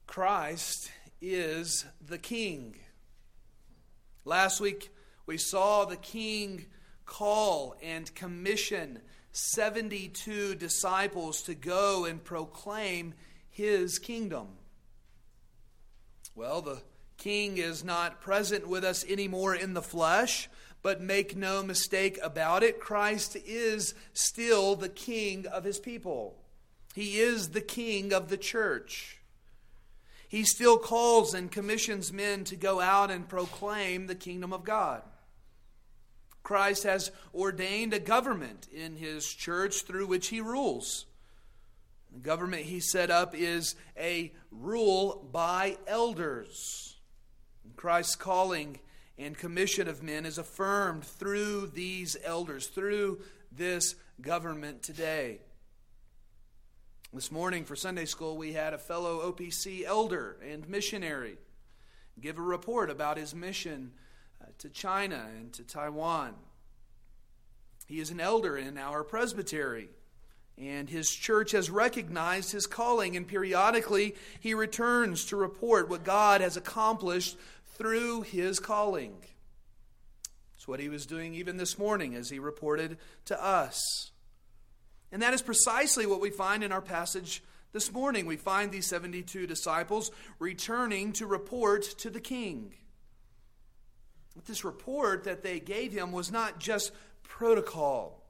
Christ is the King. Last week we saw the King call and commission 72 disciples to go and proclaim His kingdom. Well, the King is not present with us anymore in the flesh, but make no mistake about it, Christ is still the King of His people. He is the King of the church. He still calls and commissions men to go out and proclaim the kingdom of God. Christ has ordained a government in His church through which He rules. The government He set up is a rule by elders. Christ's calling and commission of men is affirmed through these elders, through this government today. This morning for Sunday school, we had a fellow OPC elder and missionary give a report about his mission to China and to Taiwan. He is an elder in our presbytery, and his church has recognized his calling, and periodically he returns to report what God has accomplished through his calling. It's what he was doing even this morning as he reported to us. And that is precisely what we find in our passage this morning. We find these 72 disciples returning to report to the King. But this report that they gave him was not just protocol.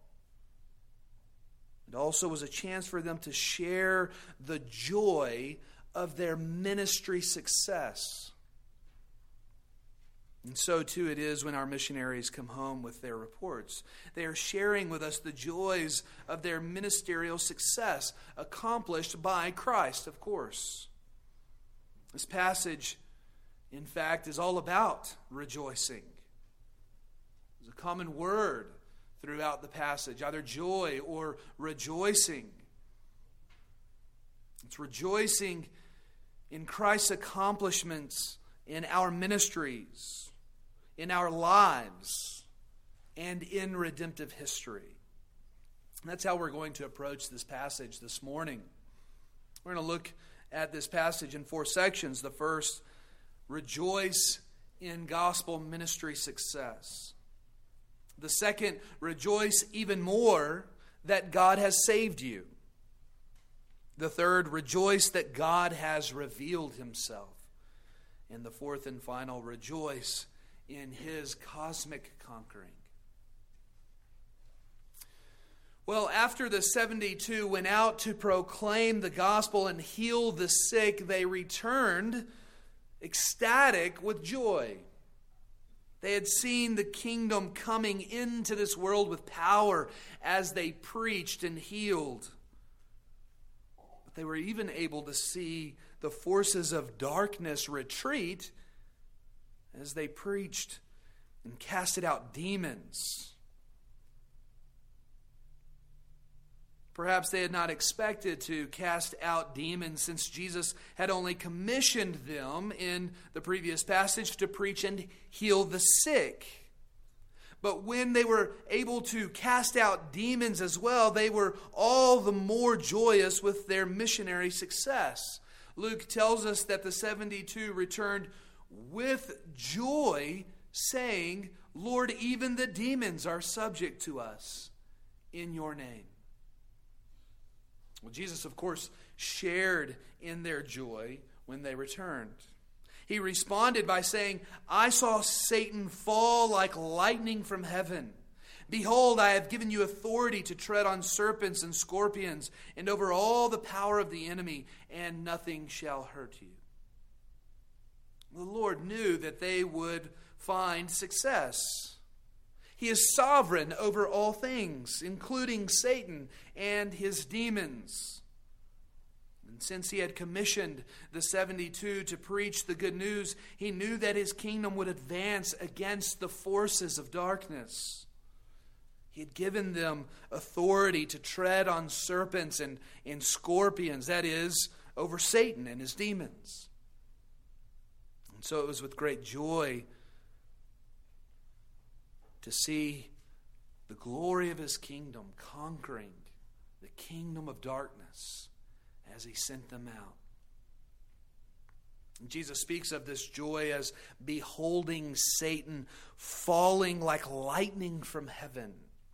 It also was a chance for them to share the joy of their ministry success. And so too it is when our missionaries come home with their reports. They are sharing with us the joys of their ministerial success, accomplished by Christ, of course. This passage, in fact, is all about rejoicing. There's a common word throughout the passage, either joy or rejoicing. It's rejoicing in Christ's accomplishments in our ministries, in our lives, and in redemptive history. And that's how we're going to approach this passage this morning. We're going to look at this passage in 4 sections. The first, rejoice in gospel ministry success. The second, rejoice even more that God has saved you. The third, rejoice that God has revealed Himself. And the fourth and final, rejoice in His cosmic conquering. Well, after the 72 went out to proclaim the gospel and heal the sick, they returned ecstatic with joy. They had seen the kingdom coming into this world with power as they preached and healed. But they were even able to see the forces of darkness retreat as they preached and casted out demons. Perhaps they had not expected to cast out demons, since Jesus had only commissioned them in the previous passage to preach and heal the sick. But when they were able to cast out demons as well, they were all the more joyous with their missionary success. Luke tells us that the 72 returned with joy, saying, "Lord, even the demons are subject to us in your name." Well, Jesus, of course, shared in their joy when they returned. He responded by saying, "I saw Satan fall like lightning from heaven. Behold, I have given you authority to tread on serpents and scorpions and over all the power of the enemy, and nothing shall hurt you." The Lord knew that they would find success. He is sovereign over all things, including Satan and his demons. And since He had commissioned the 72 to preach the good news, He knew that His kingdom would advance against the forces of darkness. He had given them authority to tread on serpents and scorpions, that is, over Satan and his demons. And so it was with great joy to see the glory of His kingdom conquering the kingdom of darkness as He sent them out. Jesus speaks of this joy as beholding Satan falling like lightning from heaven.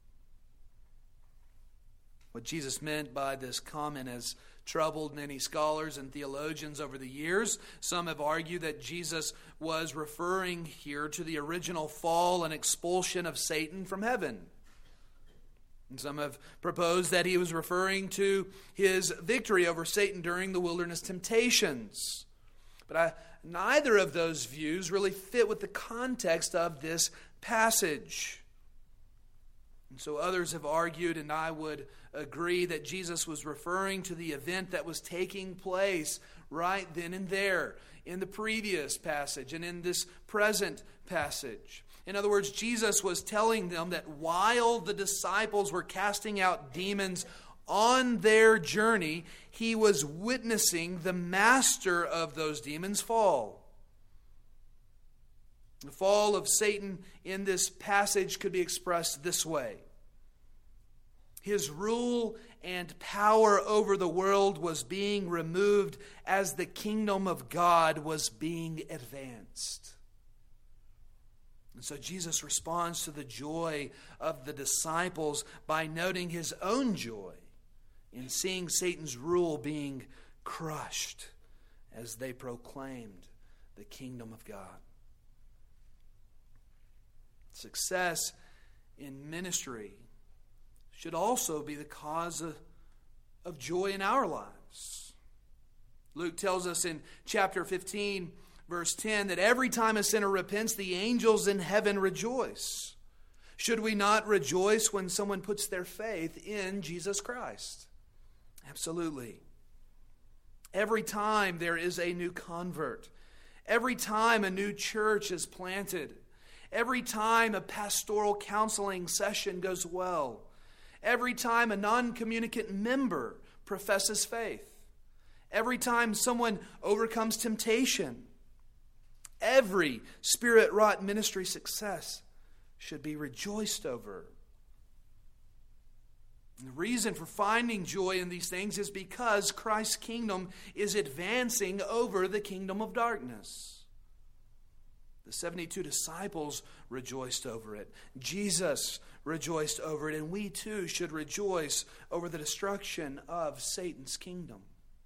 What Jesus meant by this comment has troubled many scholars and theologians over the years. Some have argued that Jesus was referring here to the original fall and expulsion of Satan from heaven. And some have proposed that he was referring to his victory over Satan during the wilderness temptations. But neither of those views really fit with the context of this passage. And so others have argued, and I would agree, that Jesus was referring to the event that was taking place right then and there in the previous passage and in this present passage. In other words, Jesus was telling them that while the disciples were casting out demons on their journey, he was witnessing the master of those demons fall. The fall of Satan in this passage could be expressed this way. His rule and power over the world was being removed as the kingdom of God was being advanced. And so Jesus responds to the joy of the disciples by noting his own joy in seeing Satan's rule being crushed as they proclaimed the kingdom of God. Success in ministry should also be the cause of joy in our lives. Luke tells us in chapter 15, verse 10, that every time a sinner repents, the angels in heaven rejoice. Should we not rejoice when someone puts their faith in Jesus Christ? Absolutely. Every time there is a new convert, every time a new church is planted, every time a pastoral counseling session goes well, every time a non-communicant member professes faith, every time someone overcomes temptation, every Spirit-wrought ministry success should be rejoiced over. And the reason for finding joy in these things is because Christ's kingdom is advancing over the kingdom of darkness. The 72 disciples rejoiced over it. Jesus rejoiced over it. And we too should rejoice over the destruction of Satan's kingdom.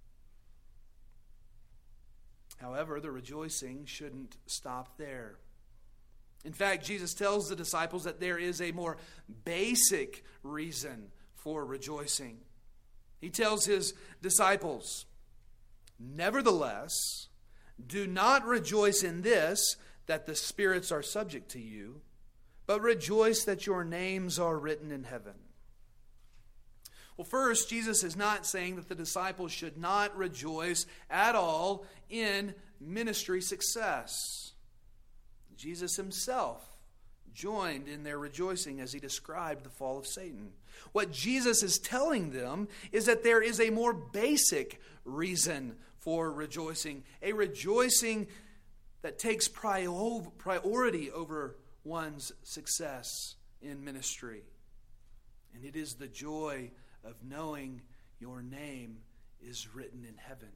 However, the rejoicing shouldn't stop there. In fact, Jesus tells the disciples that there is a more basic reason for rejoicing. He tells his disciples, "Nevertheless, do not rejoice in this, that the spirits are subject to you, but rejoice that your names are written in heaven." Well, first, Jesus is not saying that the disciples should not rejoice at all in ministry success. Jesus himself joined in their rejoicing as he described the fall of Satan. What Jesus is telling them is that there is a more basic reason for rejoicing, a rejoicing that takes priority over one's success in ministry. And it is the joy of knowing your name is written in heaven.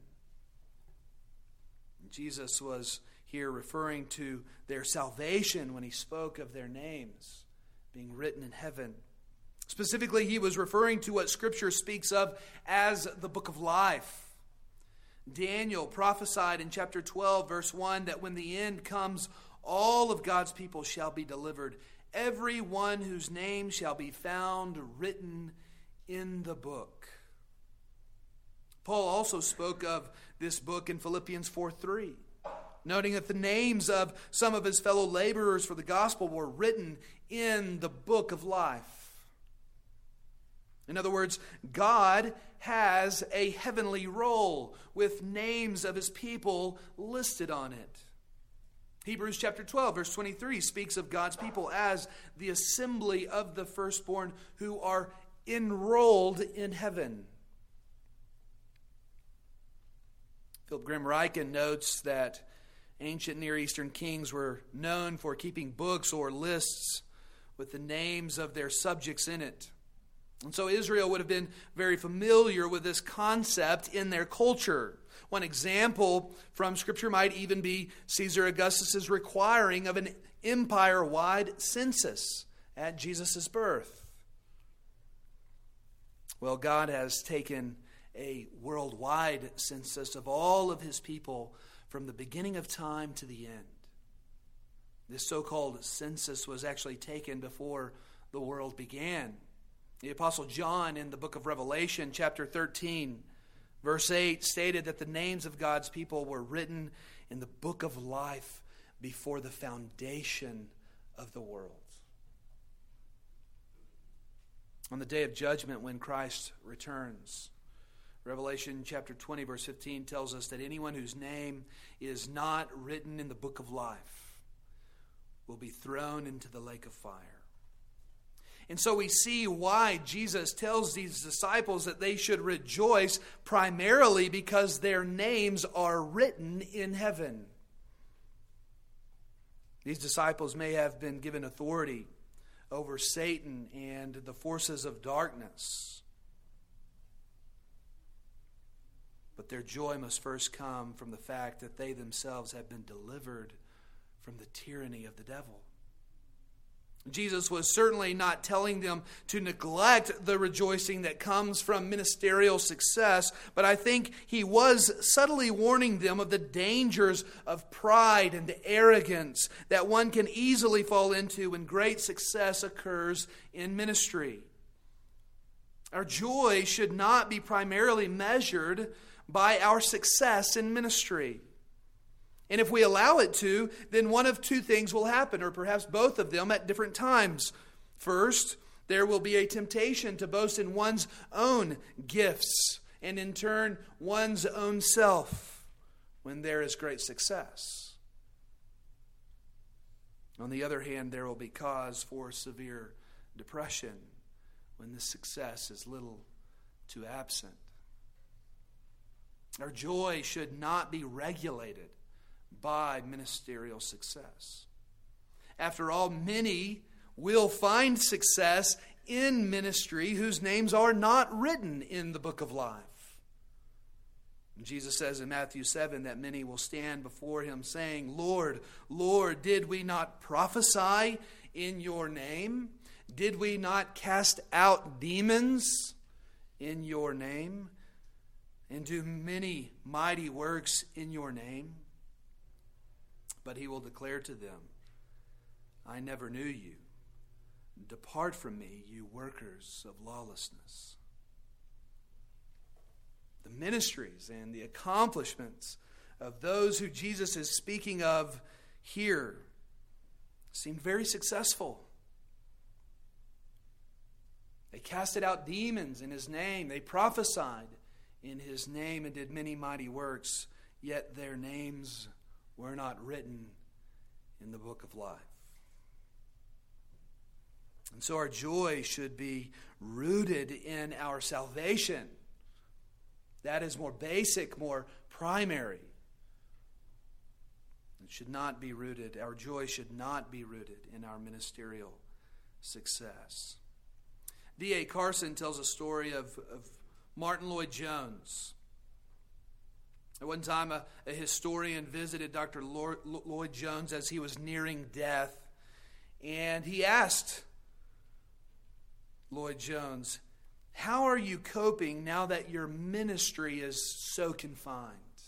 Jesus was here referring to their salvation when he spoke of their names being written in heaven. Specifically, he was referring to what Scripture speaks of as the book of life. Daniel prophesied in chapter 12, verse 1, that when the end comes, all of God's people shall be delivered, every one whose name shall be found written in the book. Paul also spoke of this book in Philippians 4:3, noting that the names of some of his fellow laborers for the gospel were written in the book of life. In other words, God has a heavenly roll with names of his people listed on it. Hebrews chapter 12, verse 23 speaks of God's people as the assembly of the firstborn who are enrolled in heaven. Philip Graham Ryken notes that ancient Near Eastern kings were known for keeping books or lists with the names of their subjects in it. And so Israel would have been very familiar with this concept in their culture. One example from Scripture might even be Caesar Augustus' requiring of an empire-wide census at Jesus' birth. Well, God has taken a worldwide census of all of his people from the beginning of time to the end. This so-called census was actually taken before the world began. The Apostle John in the book of Revelation, chapter 13, verse 8, stated that the names of God's people were written in the book of life before the foundation of the world. On the day of judgment when Christ returns, Revelation chapter 20, verse 15 tells us that anyone whose name is not written in the book of life will be thrown into the lake of fire. And so we see why Jesus tells these disciples that they should rejoice, primarily because their names are written in heaven. These disciples may have been given authority over Satan and the forces of darkness, but their joy must first come from the fact that they themselves have been delivered from the tyranny of the devil. Jesus was certainly not telling them to neglect the rejoicing that comes from ministerial success, but I think he was subtly warning them of the dangers of pride and arrogance that one can easily fall into when great success occurs in ministry. Our joy should not be primarily measured by our success in ministry. And if we allow it to, then one of two things will happen, or perhaps both of them at different times. First, there will be a temptation to boast in one's own gifts, and in turn, one's own self, when there is great success. On the other hand, there will be cause for severe depression when the success is little to absent. Our joy should not be regulated by ministerial success. After all, many will find success in ministry whose names are not written in the book of life. Jesus says in Matthew 7 that many will stand before him saying, "Lord, Lord, did we not prophesy in your name? Did we not cast out demons in your name and do many mighty works in your name?" But he will declare to them, "I never knew you. Depart from me, you workers of lawlessness." The ministries and the accomplishments of those who Jesus is speaking of here seemed very successful. They casted out demons in his name. They prophesied in his name and did many mighty works, yet their names were not written in the book of life. And so our joy should be rooted in our salvation. That is more basic, more primary. It should not be rooted, our joy should not be rooted in our ministerial success. D.A. Carson tells a story of Martin Lloyd-Jones. At one time, a historian visited Dr. Lloyd-Jones as he was nearing death, and he asked Lloyd-Jones, "How are you coping now that your ministry is so confined?"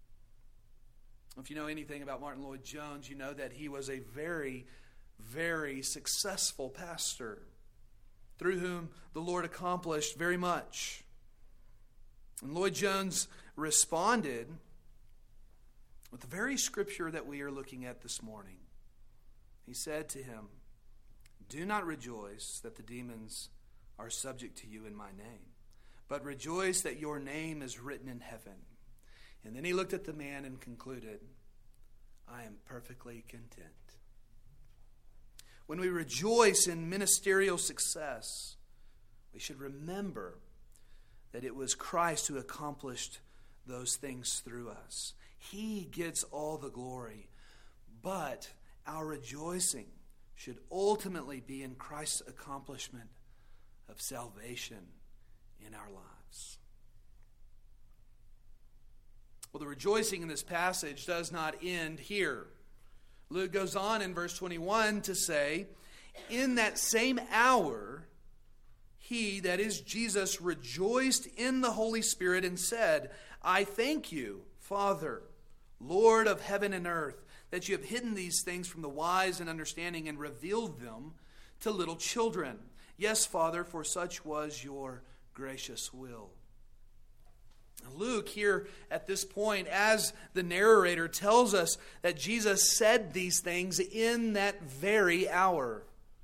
If you know anything about Martin Lloyd-Jones, you know that he was a very, very successful pastor through whom the Lord accomplished very much. And Lloyd-Jones responded with the very scripture that we are looking at this morning. He said to him, "Do not rejoice that the demons are subject to you in my name, but rejoice that your name is written in heaven." And then he looked at the man and concluded, "I am perfectly content." When we rejoice in ministerial success, we should remember that it was Christ who accomplished those things through us. He gets all the glory, but our rejoicing should ultimately be in Christ's accomplishment of salvation in our lives. Well, the rejoicing in this passage does not end here. Luke goes on in verse 21 to say, in that same hour, he, that is Jesus, rejoiced in the Holy Spirit and said, I thank you, Father, Lord of heaven and earth, that you have hidden these things from the wise and understanding and revealed them to little children. Yes, Father, for such was your gracious will. Luke here at this point, as the narrator, tells us that Jesus said these things in that very hour.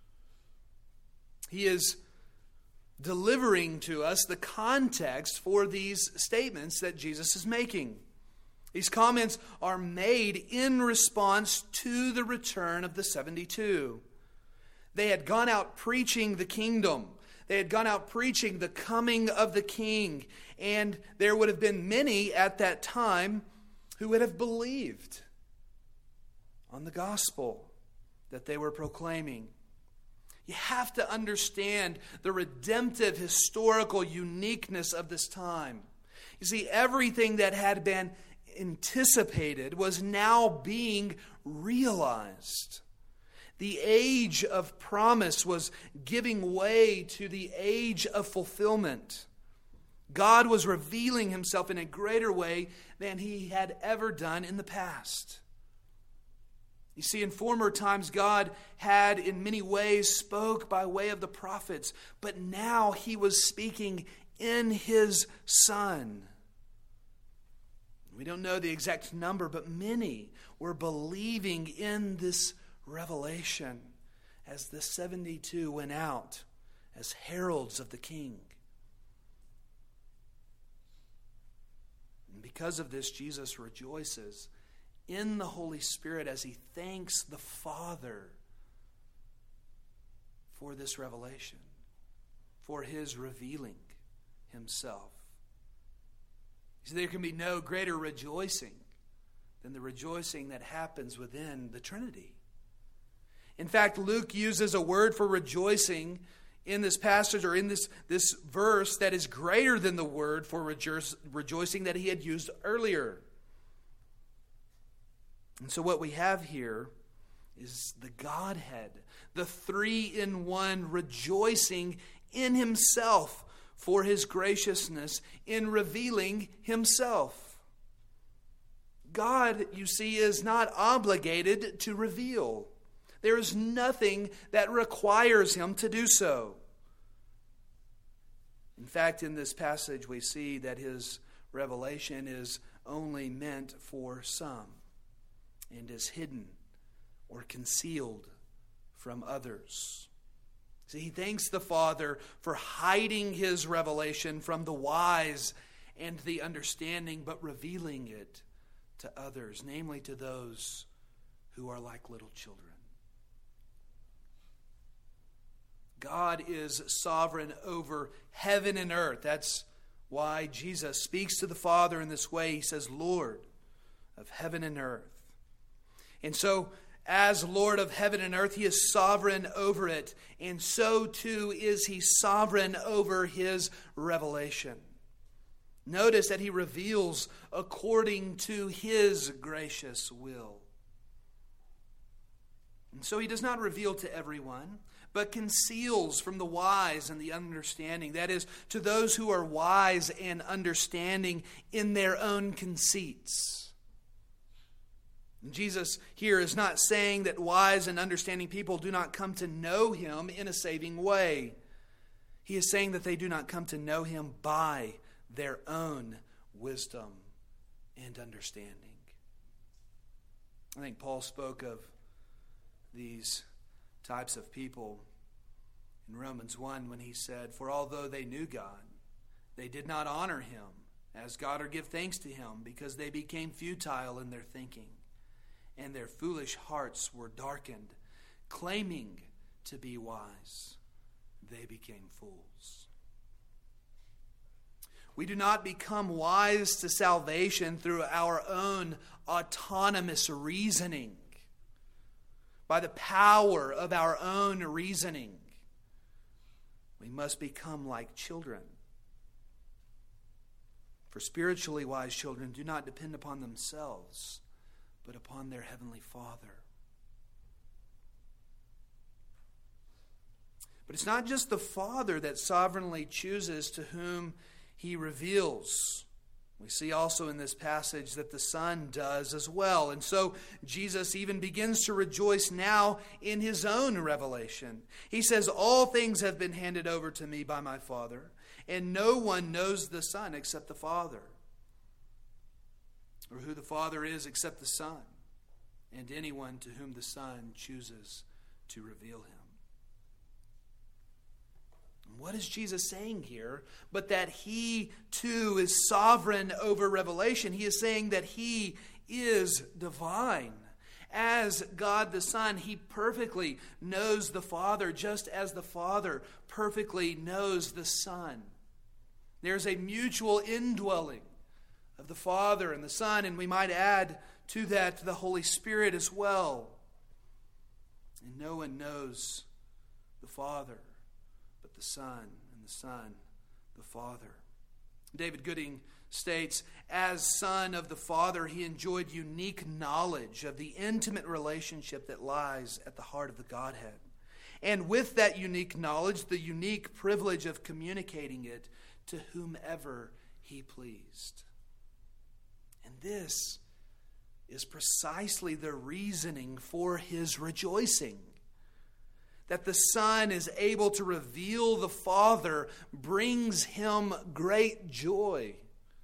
He is delivering to us the context for these statements that Jesus is making. These comments are made in response to the return of the 72. They had gone out preaching the kingdom. They had gone out preaching the coming of the king. And there would have been many at that time who would have believed on the gospel that they were proclaiming. You have to understand the redemptive historical uniqueness of this time. You see, everything that had been anticipated was now being realized. The age of promise was giving way to the age of fulfillment. God was revealing himself in a greater way than he had ever done in the past. You see, in former times, God had in many ways spoke by way of the prophets, but now he was speaking in his Son. We don't know the exact number, but many were believing in this revelation as the 72 went out as heralds of the King. And because of this, Jesus rejoices in the Holy Spirit as he thanks the Father for this revelation, for his revealing himself. See, there can be no greater rejoicing than the rejoicing that happens within the Trinity. In fact, Luke uses a word for rejoicing in this passage or in this verse that is greater than the word for rejoicing that he had used earlier. And so what we have here is the Godhead, the three-in-one, rejoicing in himself for his graciousness in revealing himself. God, you see, is not obligated to reveal. There is nothing that requires him to do so. In fact, in this passage, we see that his revelation is only meant for some and is hidden or concealed from others. See, he thanks the Father for hiding his revelation from the wise and the understanding, but revealing it to others, namely to those who are like little children. God is sovereign over heaven and earth. That's why Jesus speaks to the Father in this way. He says, Lord of heaven and earth. And so, as Lord of heaven and earth, he is sovereign over it. And so too is he sovereign over his revelation. Notice that he reveals according to his gracious will. And so he does not reveal to everyone, but conceals from the wise and the understanding. That is, to those who are wise and understanding in their own conceits. Jesus here is not saying that wise and understanding people do not come to know him in a saving way. He is saying that they do not come to know him by their own wisdom and understanding. I think Paul spoke of these types of people in Romans 1 when he said, For although they knew God, they did not honor him as God or give thanks to him, because they became futile in their thinking, and their foolish hearts were darkened. Claiming to be wise, they became fools. We do not become wise to salvation through our own autonomous reasoning, by the power of our own reasoning. We must become like children. For spiritually wise children do not depend upon themselves, but upon their heavenly Father. But it's not just the Father that sovereignly chooses to whom he reveals. We see also in this passage that the Son does as well. And so Jesus even begins to rejoice now in his own revelation. He says, all things have been handed over to me by my Father, and no one knows the Son except the Father, or who the Father is except the Son, and anyone to whom the Son chooses to reveal him. What is Jesus saying here? But that he too is sovereign over revelation. He is saying that he is divine. As God the Son, he perfectly knows the Father, just as the Father perfectly knows the Son. There's a mutual indwelling of the Father and the Son, and we might add to that the Holy Spirit as well. And no one knows the Father but the Son, and the Son the Father. David Gooding states, as Son of the Father, he enjoyed unique knowledge of the intimate relationship that lies at the heart of the Godhead. And with that unique knowledge, the unique privilege of communicating it to whomever he pleased. And this is precisely the reasoning for his rejoicing. That the Son is able to reveal the Father brings him great joy.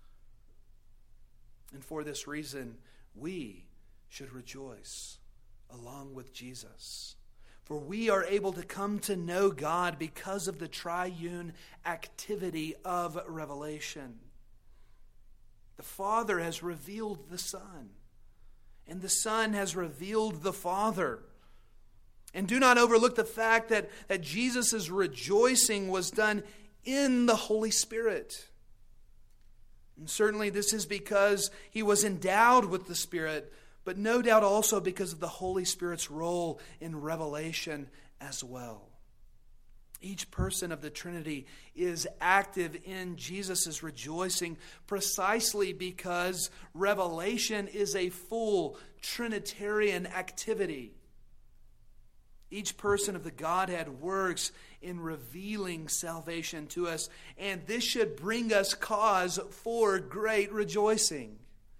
And for this reason, we should rejoice along with Jesus. For we are able to come to know God because of the triune activity of revelation. The Father has revealed the Son, and the Son has revealed the Father. And do not overlook the fact that Jesus' rejoicing was done in the Holy Spirit. And certainly this is because he was endowed with the Spirit, but no doubt also because of the Holy Spirit's role in revelation as well. Each person of the Trinity is active in Jesus' rejoicing precisely because revelation is a full Trinitarian activity. Each person of the Godhead works in revealing salvation to us, and this should bring us cause for great rejoicing.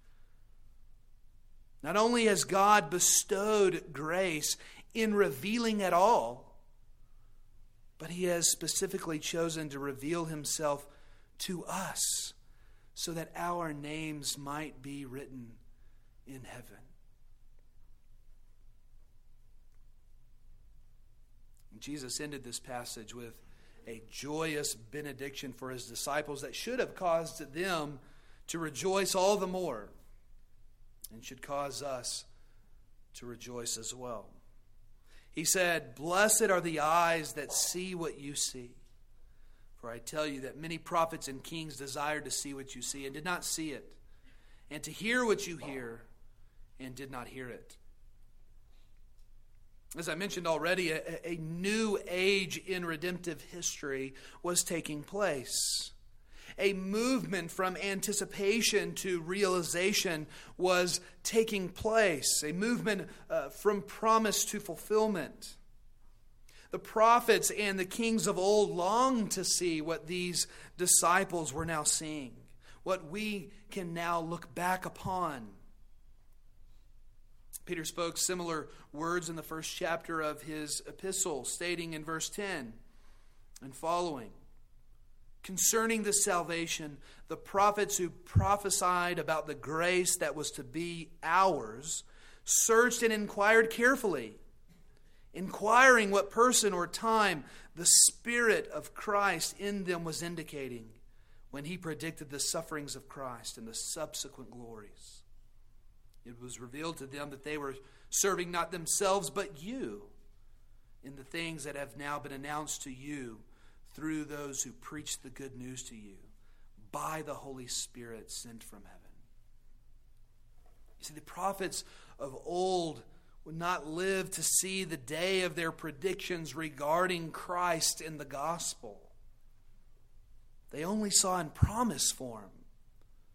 Not only has God bestowed grace in revealing at all, but he has specifically chosen to reveal himself to us so that our names might be written in heaven. Jesus ended this passage with a joyous benediction for his disciples that should have caused them to rejoice all the more and should cause us to rejoice as well. He said, "Blessed are the eyes that see what you see. For I tell you that many prophets and kings desired to see what you see and did not see it, and to hear what you hear and did not hear it." As I mentioned already, a new age in redemptive history was taking place. A movement from anticipation to realization was taking place. A movement from promise to fulfillment. The prophets and the kings of old longed to see what these disciples were now seeing, what we can now look back upon. Peter spoke similar words in the first chapter of his epistle, stating in verse 10 and following, "Concerning this salvation, the prophets who prophesied about the grace that was to be ours searched and inquired carefully, inquiring what person or time the Spirit of Christ in them was indicating when he predicted the sufferings of Christ and the subsequent glories. It was revealed to them that they were serving not themselves but you in the things that have now been announced to you through those who preach the good news to you by the Holy Spirit sent from heaven." You see, the prophets of old would not live to see the day of their predictions regarding Christ in the gospel. They only saw in promise form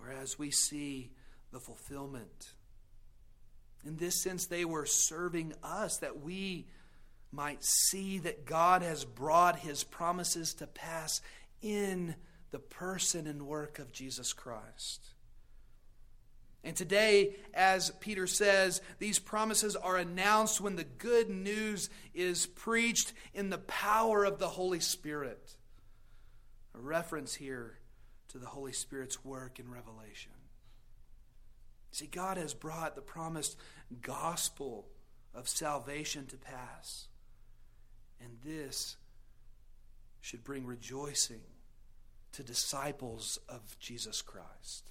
whereas we see the fulfillment. In this sense, they were serving us that we might see that God has brought his promises to pass in the person and work of Jesus Christ. And today, as Peter says, these promises are announced when the good news is preached in the power of the Holy Spirit. A reference here to the Holy Spirit's work in Revelation. See, God has brought the promised gospel of salvation to pass. And this should bring rejoicing to disciples of Jesus Christ.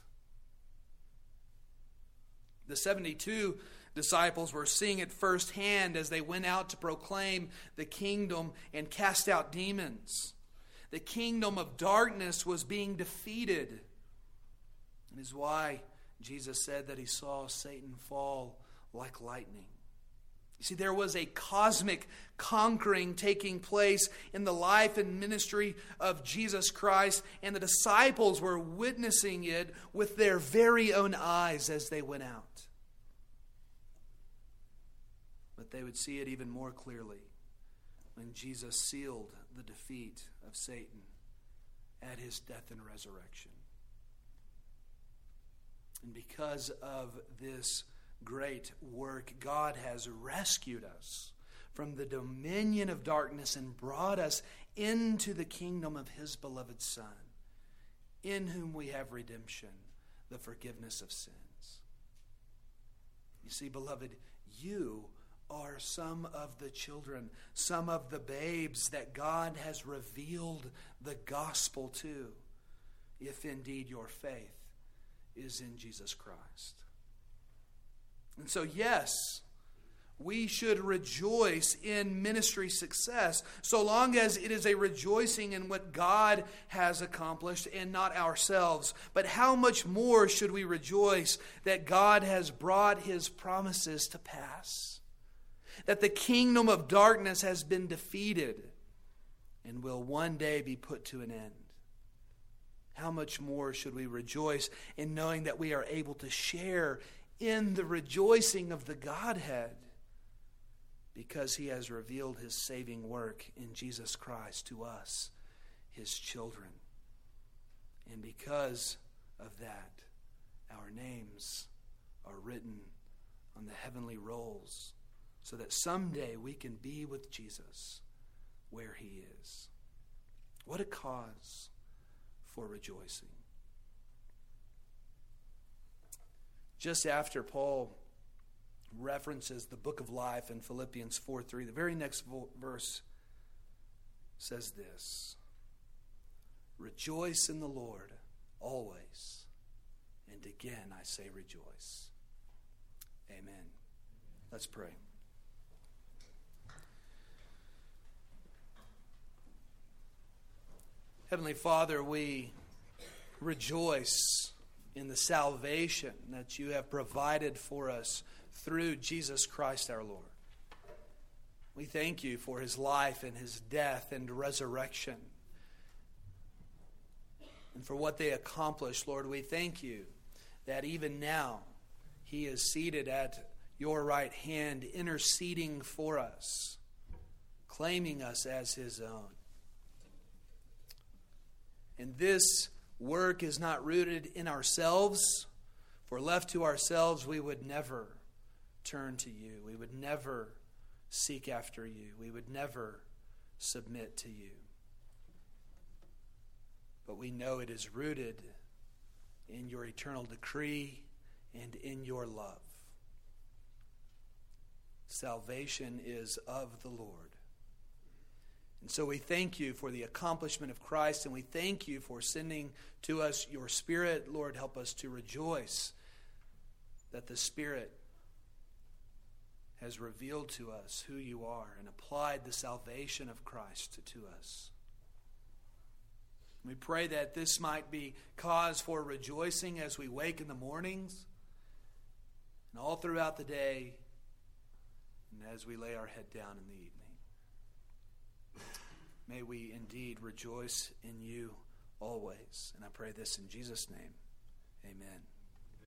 The 72 disciples were seeing it firsthand as they went out to proclaim the kingdom and cast out demons. The kingdom of darkness was being defeated. And is why Jesus said that he saw Satan fall like lightning. You see, there was a cosmic conquering taking place in the life and ministry of Jesus Christ, and the disciples were witnessing it with their very own eyes as they went out. But they would see it even more clearly when Jesus sealed the defeat of Satan at his death and resurrection. And because of this great work, God has rescued us from the dominion of darkness and brought us into the kingdom of his beloved Son, in whom we have redemption, the forgiveness of sins. You see, beloved, you are some of the children, some of the babes that God has revealed the gospel to, if indeed your faith is in Jesus Christ. And so, yes, we should rejoice in ministry success, so long as it is a rejoicing in what God has accomplished and not ourselves. But how much more should we rejoice that God has brought his promises to pass? That the kingdom of darkness has been defeated and will one day be put to an end. How much more should we rejoice in knowing that we are able to share in the rejoicing of the Godhead because he has revealed his saving work in Jesus Christ to us, his children. And because of that, our names are written on the heavenly rolls so that someday we can be with Jesus where he is. What a cause for rejoicing. Just after Paul references the book of life in Philippians 4:3, the very next verse says this: "Rejoice in the Lord always, and again I say rejoice." Amen. Let's pray. Heavenly Father, we rejoice in the salvation that you have provided for us through Jesus Christ our Lord. We thank you for his life and his death and resurrection, and for what they accomplished. Lord, we thank you that even now he is seated at your right hand, interceding for us, claiming us as his own. And this work is not rooted in ourselves, for left to ourselves, we would never turn to you. We would never seek after you. We would never submit to you. But we know it is rooted in your eternal decree and in your love. Salvation is of the Lord. And so we thank you for the accomplishment of Christ, and we thank you for sending to us your Spirit. Lord, help us to rejoice that the Spirit has revealed to us who you are and applied the salvation of Christ to us. We pray that this might be cause for rejoicing as we wake in the mornings and all throughout the day and as we lay our head down in the evening. May we indeed rejoice in you always. And I pray this in Jesus' name. Amen.